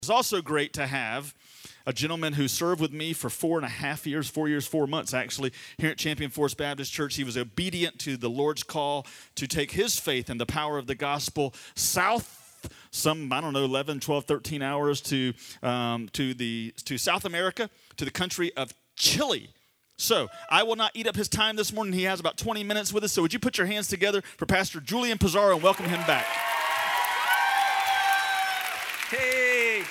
It's also great to have a gentleman who served with me for 4.5 years, 4 years, 4 months actually, here at Champion Forest Baptist Church. He was obedient to the Lord's call to take his faith and the power of the gospel south, 11, 12, 13 hours to South America, to the country of Chile. So I will not eat up his time this morning. He has about 20 minutes with us. So would you put your hands together for Pastor Julian Pizarro and welcome him back. Hey,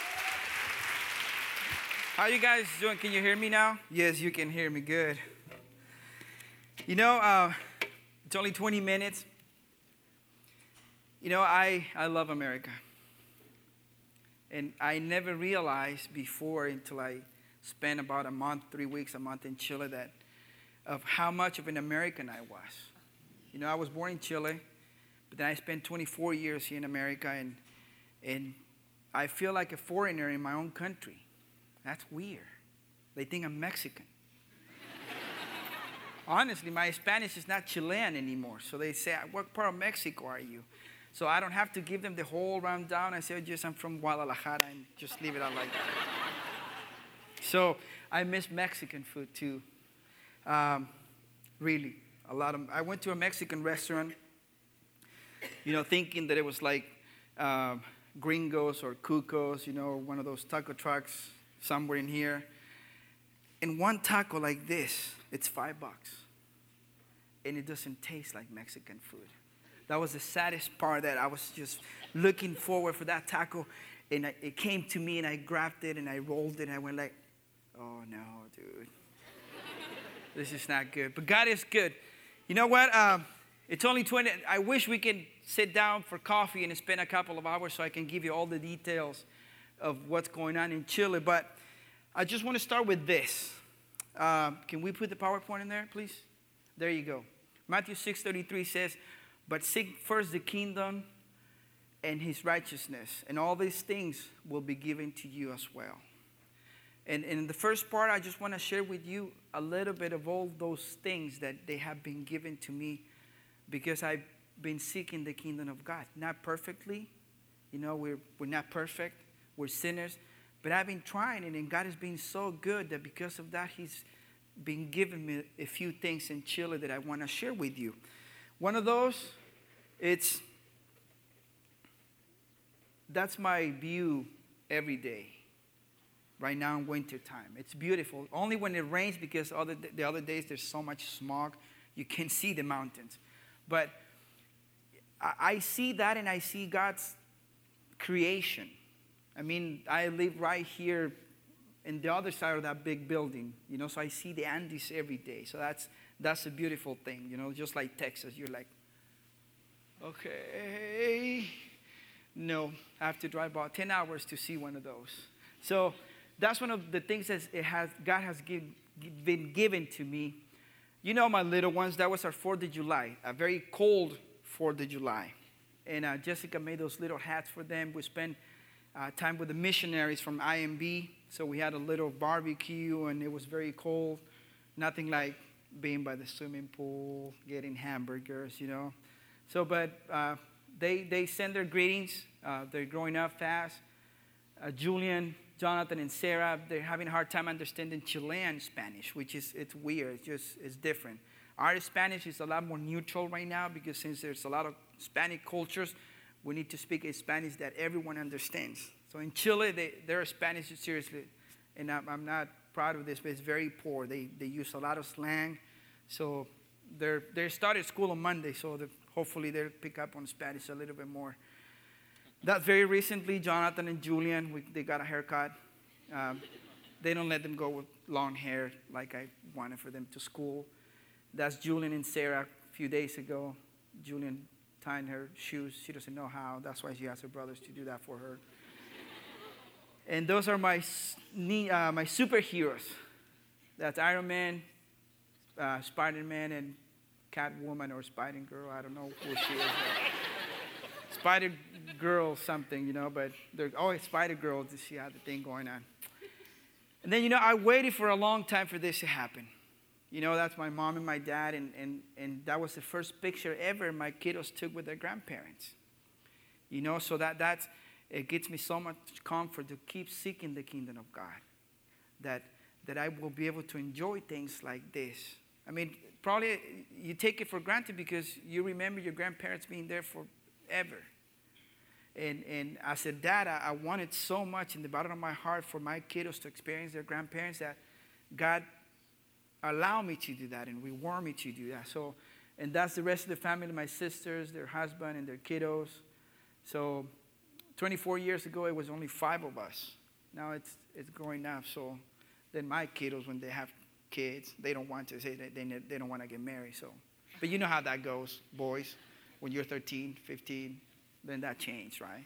how you guys doing? Can you hear me now? Yes, you can hear me good. You know, it's only 20 minutes. You know, I love America. And I never realized before until I spent about a month in Chile of how much of an American I was. You know, I was born in Chile, but then I spent 24 years here in America, and I feel like a foreigner in my own country. That's weird. They think I'm Mexican. Honestly, my Spanish is not Chilean anymore. So they say, what part of Mexico are you? So I don't have to give them the whole rundown. I say, I'm from Guadalajara, and just leave it out like that. So I miss Mexican food too. Really, I went to a Mexican restaurant, you know, thinking that it was like Gringos or Cucos, you know, one of those taco trucks somewhere in here. And one taco like this, it's $5. And it doesn't taste like Mexican food. That was the saddest part, that I was just looking forward for that taco. And it came to me, and I grabbed it, and I rolled it, and I went like, oh no, dude. This is not good. But God is good. You know what? It's only 20. I wish we could sit down for coffee and spend a couple of hours so I can give you all the details of what's going on in Chile. But I just want to start with this. Can we put the PowerPoint in there, please? There you go. Matthew 6:33 says, but seek first the kingdom and his righteousness, and all these things will be given to you as well. And in the first part, I just want to share with you a little bit of all those things that they have been given to me, because I've been seeking the kingdom of God. Not perfectly. You know, we're not perfect. We're sinners. But I've been trying, and God has been so good that because of that, he's been giving me a few things in Chile that I want to share with you. One of those, that's my view every day. Right now in winter time. It's beautiful. Only when it rains, because the other days there's so much smog, you can't see the mountains. But I see that, and I see God's creation. I mean, I live right here in the other side of that big building, you know, so I see the Andes every day. So that's a beautiful thing, you know, just like Texas. You're like, okay. No, I have to drive about 10 hours to see one of those. So that's one of the things that God has been given to me. You know, my little ones, that was our 4th of July, a very cold 4th of July. And Jessica made those little hats for them. We spent time with the missionaries from IMB. So we had a little barbecue, and it was very cold. Nothing like being by the swimming pool, getting hamburgers, you know. So, but they send their greetings. They're growing up fast. Julian, Jonathan, and Sarah, they're having a hard time understanding Chilean Spanish, which it's weird. It's different. Our Spanish is a lot more neutral right now, because since there's a lot of Hispanic cultures, we need to speak a Spanish that everyone understands. So in Chile, their Spanish is seriously, and I'm not proud of this, but it's very poor. They use a lot of slang. So they started school on Monday, so hopefully they'll pick up on Spanish a little bit more. That very recently, Jonathan and Julian, they got a haircut. They don't let them go with long hair like I wanted for them to school. That's Julian and Sarah a few days ago. Julian tying her shoes. She doesn't know how. That's why she asked her brothers to do that for her. And those are my superheroes. That's Iron Man, Spider-Man, and Catwoman or Spider-Girl. I don't know who she is. Spider-Girl something, you know, but they're always Spider-Girl to see how the thing going on. And then, you know, I waited for a long time for this to happen. You know, that's my mom and my dad, and that was the first picture ever my kiddos took with their grandparents. You know, so that's, it gives me so much comfort to keep seeking the kingdom of God, that I will be able to enjoy things like this. I mean, probably you take it for granted because you remember your grandparents being there forever. And as a dad, I wanted so much in the bottom of my heart for my kiddos to experience their grandparents, that God allowed me to do that and reward me to do that. So, and that's the rest of the family, my sisters, their husband, and their kiddos. So 24 years ago, it was only 5 of us. Now it's growing up. So then my kiddos, when they have kids, they don't want to say that they don't want to get married. So, but you know how that goes, boys. When you're 13, 15, then that changed, right?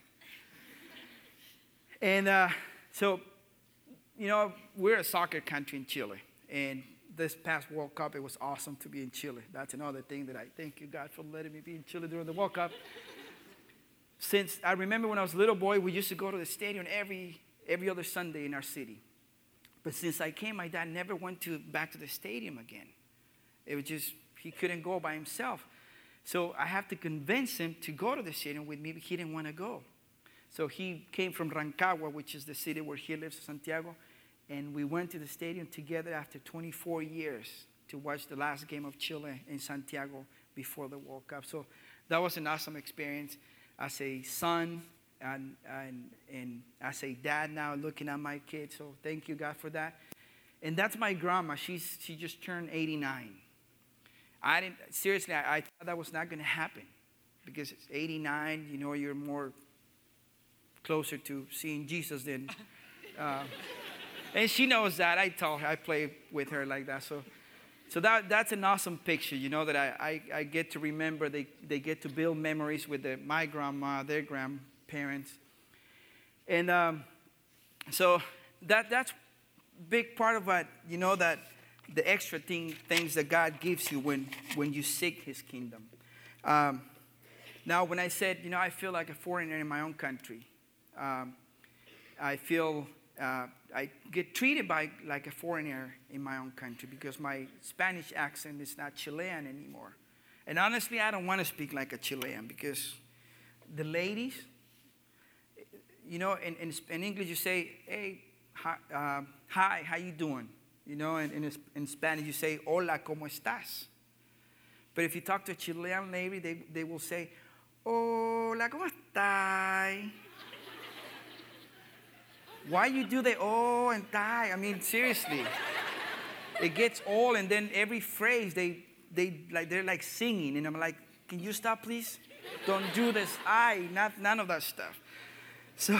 And so, you know, we're a soccer country in Chile. And this past World Cup, it was awesome to be in Chile. That's another thing that I thank you, God, for letting me be in Chile during the World Cup. Since I remember when I was a little boy, we used to go to the stadium every other Sunday in our city. But since I came, my dad never went back to the stadium again. It was just, he couldn't go by himself. So I have to convince him to go to the stadium with me, but he didn't want to go. So he came from Rancagua, which is the city where he lives, Santiago, and we went to the stadium together after 24 years to watch the last game of Chile in Santiago before the World Cup. So that was an awesome experience as a son and as a dad now, looking at my kids. So thank you, God, for that. And that's my grandma. She just turned 89. I thought that was not going to happen because it's 89. You know, you're more closer to seeing Jesus than. And she knows that. I told her, I play with her like that. So that's an awesome picture, you know, that I get to remember. They get to build memories with my grandma, their grandparents. And so that's big part of what, you know, that the extra things that God gives you when you seek his kingdom. Now, when I said, you know, I feel like a foreigner in my own country, I feel I get treated like a foreigner in my own country because my Spanish accent is not Chilean anymore. And honestly, I don't want to speak like a Chilean because the ladies, you know, in English you say, hey, hi, how you doing? You know, in Spanish you say, hola, ¿cómo estás? But if you talk to a Chilean lady, they will say, hola, ¿cómo estás? Why you do the oh and die? I mean, seriously. It gets old, and then every phrase they're like singing, and I'm like, can you stop, please? Don't do this. None of that stuff. So,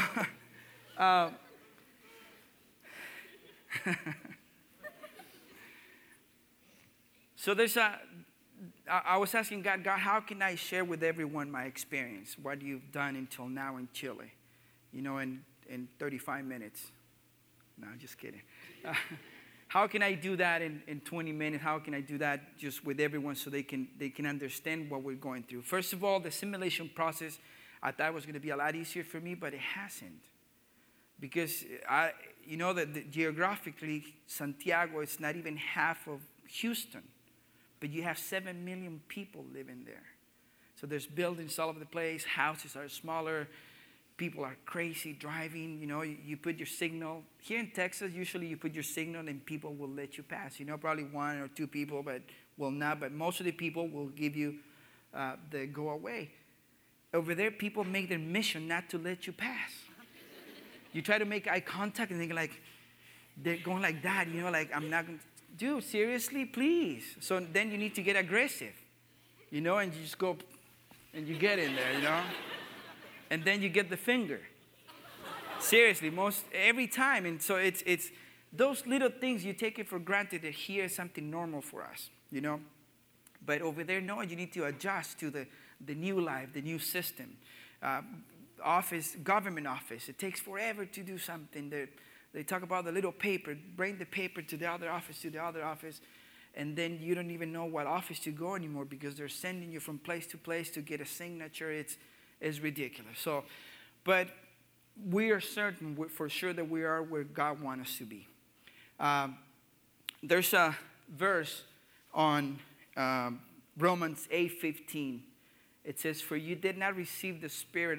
so I was asking God, how can I share with everyone my experience, what you've done until now in Chile, you know, in 35 minutes. No, just kidding. How can I do that in 20 minutes? How can I do that just with everyone so they can understand what we're going through? First of all, the simulation process, I thought was going to be a lot easier for me, but it hasn't. Because, you know, that geographically, Santiago is not even half of Houston. But you have 7 million people living there. So there's buildings all over the place. Houses are smaller. People are crazy driving, you know, you put your signal. Here in Texas, usually you put your signal and people will let you pass. You know, probably 1 or 2 people, but will not. But most of the people will give you the go away. Over there, people make their mission not to let you pass. You try to make eye contact and they're going like that, you know, like I'm not going to. Dude, seriously, please. So then you need to get aggressive, you know, and you just go and you get in there, you know. And then you get the finger. Seriously, every time. And so it's those little things you take it for granted that here is something normal for us, you know. But over there, no, you need to adjust to the new life, the new system. Government office, it takes forever to do something. They talk about the little paper, bring the paper to the other office, and then you don't even know what office to go anymore because they're sending you from place to place to get a signature. It's ridiculous. So, but we are certain for sure that we are where God wants us to be. There's a verse on Romans 8:15. It says, "For you did not receive the spirit of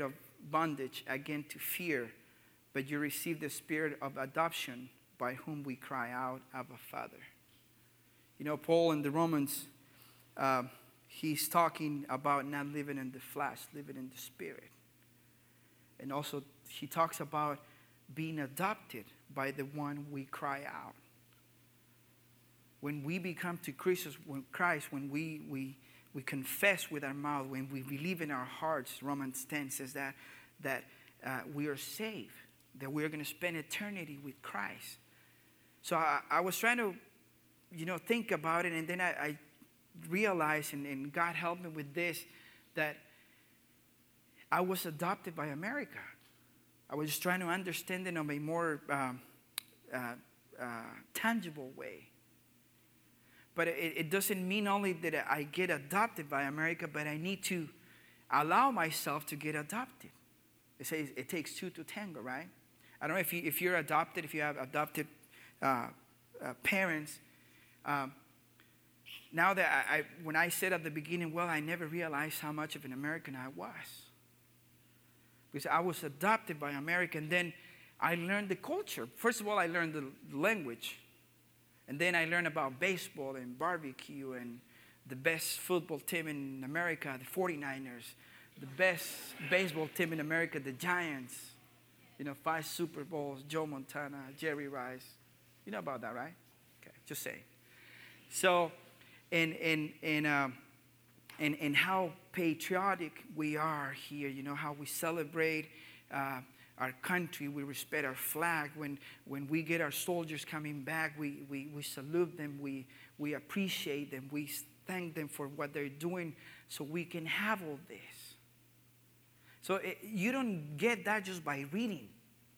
bondage again to fear, but you received the spirit of adoption by whom we cry out, Abba, Father. You know, Paul in the Romans, he's talking about not living in the flesh, living in the spirit. And also, he talks about being adopted by the one we cry out. When we become to Christ, when we confess with our mouth, when we believe in our hearts, Romans 10 says that we are saved, that we are going to spend eternity with Christ. So I was trying to, think about it, and then I realized, and God helped me with this, that I was adopted by America. I was just trying to understand it in a more tangible way. But it doesn't mean only that I get adopted by America, but I need to allow myself to get adopted. It says it takes two to tango, right? I don't know if you're adopted, if you have adopted parents. Now that when I said at the beginning, well, I never realized how much of an American I was. Because I was adopted by America, and then I learned the culture. First of all, I learned the language. And then I learned about baseball and barbecue and the best football team in America, the 49ers. The best baseball team in America, the Giants. 5 Super Bowls, Joe Montana, Jerry Rice. You know about that, right? Okay, just saying. So, and how patriotic we are here. How we celebrate our country. We respect our flag. When we get our soldiers coming back, we salute them. We appreciate them. We thank them for what they're doing so we can have all this. So you don't get that just by reading.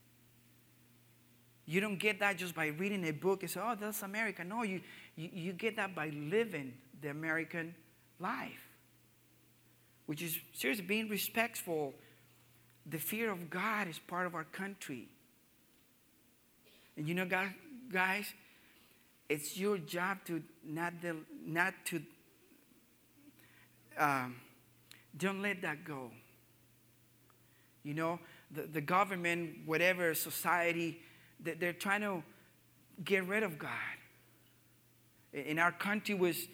You don't get that just by reading a book and say, oh, that's America. No, you get that by living the American life, which is seriously being respectful. The fear of God is part of our country. And guys, it's your job to don't let that go. The government, whatever society, they're trying to get rid of God. And our country was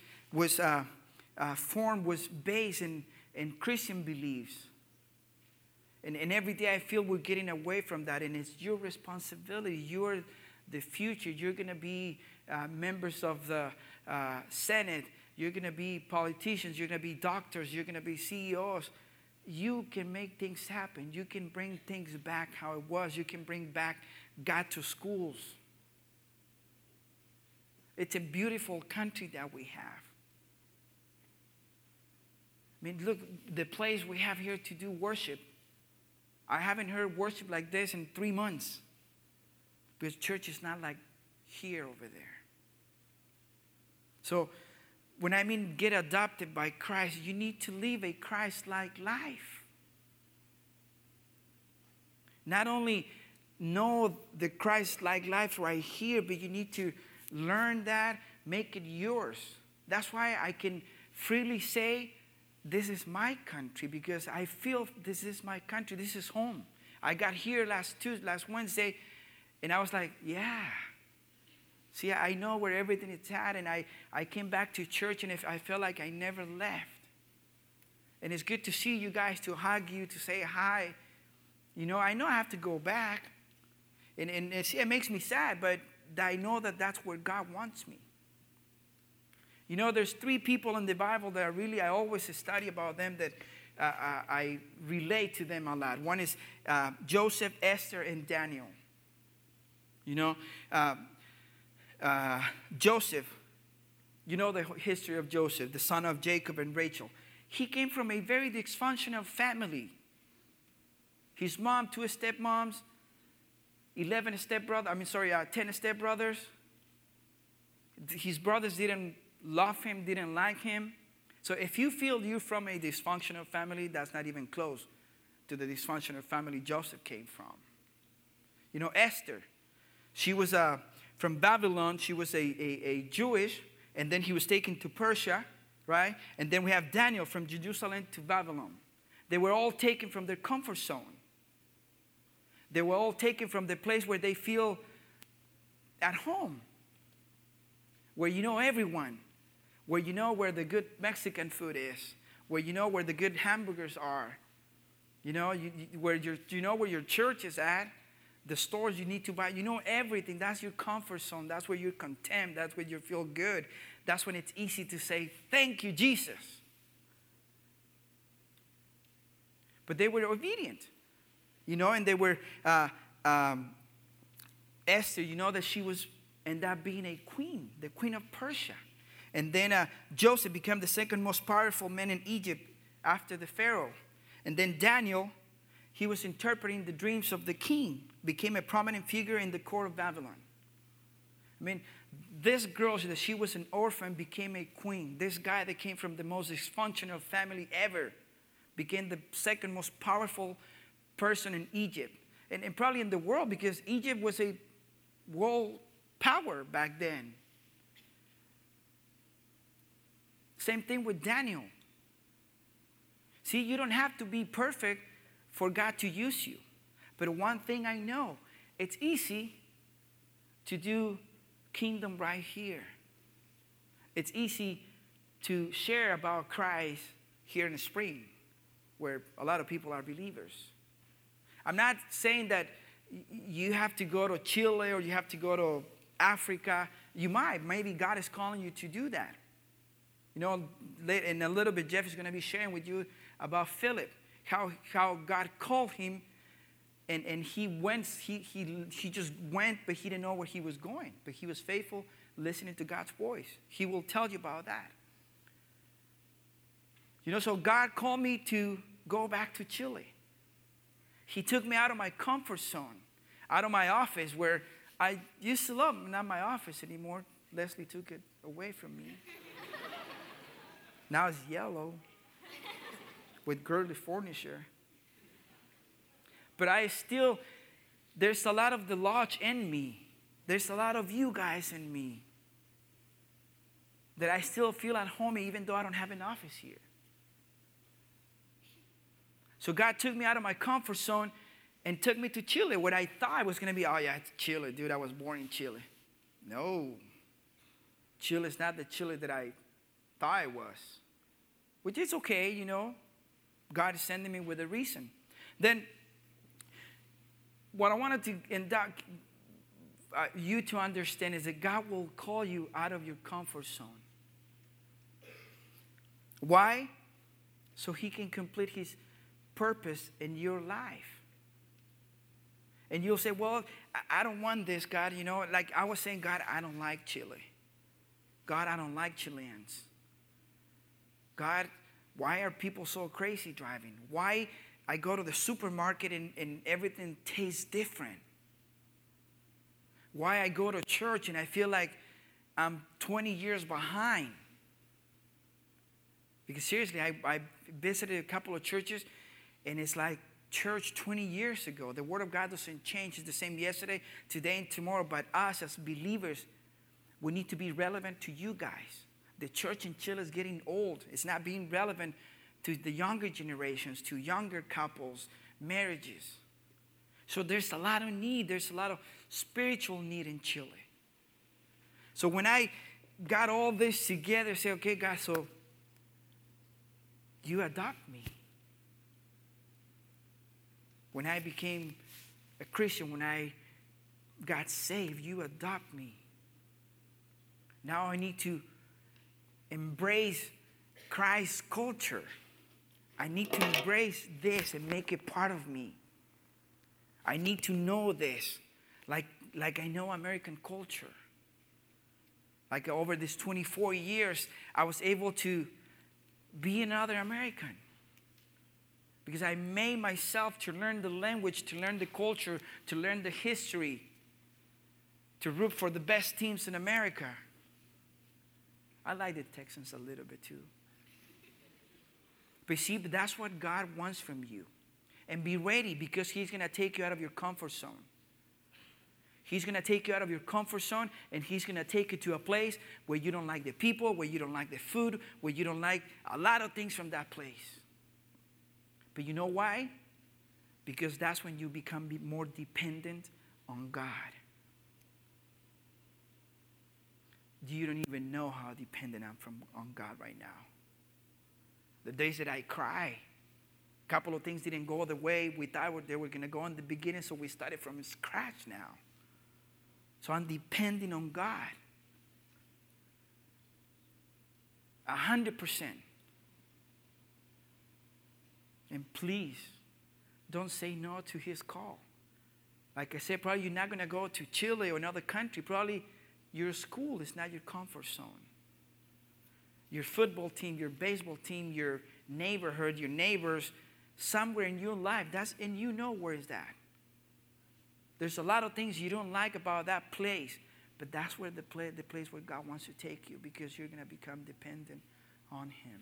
based in Christian beliefs. And every day I feel we're getting away from that. And it's your responsibility. You're the future. You're going to be members of the Senate. You're going to be politicians. You're going to be doctors. You're going to be CEOs. You can make things happen. You can bring things back how it was. You can bring back God to schools. It's a beautiful country that we have. I mean, look, the place we have here to do worship. I haven't heard worship like this in 3 months. Because church is not like here over there. So, when I mean get adopted by Christ, you need to live a Christ-like life. Not only know the Christ-like life right here, but you need to learn that, make it yours. That's why I can freely say, this is my country, because I feel this is my country. This is home. I got here last Wednesday, and I was like, yeah. See, I know where everything is at, and I came back to church, and I felt like I never left. And it's good to see you guys, to hug you, to say hi. I know I have to go back. And see, it makes me sad, but I know that that's where God wants me. There's 3 people in the Bible that I always study about them, that I relate to them a lot. One is Joseph, Esther, and Daniel. Joseph, the history of Joseph, the son of Jacob and Rachel. He came from a very dysfunctional family. His mom, 2 stepmoms, 10 stepbrothers. His brothers didn't love him, didn't like him. So if you feel you're from a dysfunctional family, that's not even close to the dysfunctional family Joseph came from. Esther, she was from Babylon. She was a Jewish, and then he was taken to Persia, right? And then we have Daniel from Jerusalem to Babylon. They were all taken from their comfort zone. They were all taken from the place where they feel at home, where you know everyone, where you know where the good Mexican food is, where you know where the good hamburgers are, you know, where your church is at, the stores you need to buy. You know everything. That's your comfort zone. That's where you're content. That's where you feel good. That's when it's easy to say, thank you, Jesus. But they were obedient, you know, and they were, Esther, you know that she was ended up being a queen, the queen of Persia. And then Joseph became the second most powerful man in Egypt after the Pharaoh. And then Daniel, he was interpreting the dreams of the king, became a prominent figure in the court of Babylon. I mean, this girl, that she was an orphan, became a queen. This guy that came from the most dysfunctional family ever became the second most powerful person in Egypt. And probably in the world, because Egypt was a world power back then. Same thing with Daniel. See, you don't have to be perfect for God to use you. But one thing I know, it's easy to do kingdom right here. It's easy to share about Christ here in the spring, where a lot of people are believers. I'm not saying that you have to go to Chile or you have to go to Africa. You might. Maybe God is calling you to do that. You know, in a little bit, Jeff is going to be sharing with you about Philip, how God called him, and he went. He just went, but he didn't know where he was going. But he was faithful, listening to God's voice. He will tell you about that. You know, so God called me to go back to Chile. He took me out of my comfort zone, out of my office where I used to love. Not my office anymore. Leslie took it away from me. Now it's yellow with girly furniture. But there's a lot of the lodge in me. There's a lot of you guys in me that I still feel at home even though I don't have an office here. So God took me out of my comfort zone and took me to Chile, where I thought I was going to be, oh yeah, it's Chile, dude, I was born in Chile. No. Chile is not the Chile that I thought it was. Which is okay, you know. God is sending me with a reason. Then, what I wanted to induct you to understand is that God will call you out of your comfort zone. Why? So He can complete His purpose in your life. And you'll say, well, I don't want this, God. You know, like I was saying, God, I don't like Chile. God, I don't like Chileans. God, why are people so crazy driving? Why I go to the supermarket and everything tastes different? Why I go to church and I feel like I'm 20 years behind? Because seriously, I visited a couple of churches and it's like church 20 years ago. The Word of God doesn't change. It's the same yesterday, today, and tomorrow. But us as believers, we need to be relevant to you guys. The church in Chile is getting old. It's not being relevant to the younger generations, to younger couples, marriages. So there's a lot of need. There's a lot of spiritual need in Chile. So when I got all this together, I said, okay, God, so you adopt me. When I became a Christian, when I got saved, you adopt me. Now I need to embrace Christ's culture. I need to embrace this and make it part of me. I need to know this like I know American culture. Like over these 24 years, I was able to be another American. Because I made myself to learn the language, to learn the culture, to learn the history, to root for the best teams in America. I like the Texans a little bit too. But see, that's what God wants from you. And be ready, because He's going to take you out of your comfort zone. He's going to take you out of your comfort zone, and He's going to take you to a place where you don't like the people, where you don't like the food, where you don't like a lot of things from that place. But you know why? Because that's when you become more dependent on God. You don't even know how dependent I'm on God right now. The days that I cry, a couple of things didn't go the way we thought they were going to go in the beginning, so we started from scratch now. So I'm depending on God. 100%. And please, don't say no to his call. Like I said, probably you're not going to go to Chile or another country. Probably your school is not your comfort zone. Your football team, your baseball team, your neighborhood, your neighbors, somewhere in your life, and you know where is that. There's a lot of things you don't like about that place, but that's where the place where God wants to take you, because you're going to become dependent on him.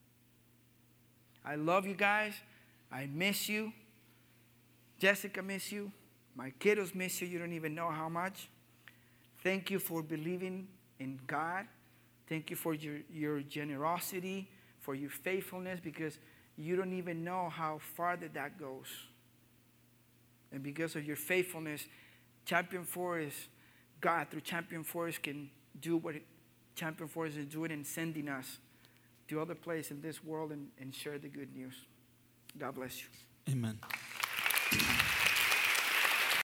I love you guys. I miss you. Jessica miss you. My kiddos miss you. You don't even know how much. Thank you for believing in God. Thank you for your generosity, for your faithfulness, because you don't even know how far that goes. And because of your faithfulness, Champion Forest, God through Champion Forest can do what Champion Forest is doing and sending us to other places in this world and share the good news. God bless you. Amen.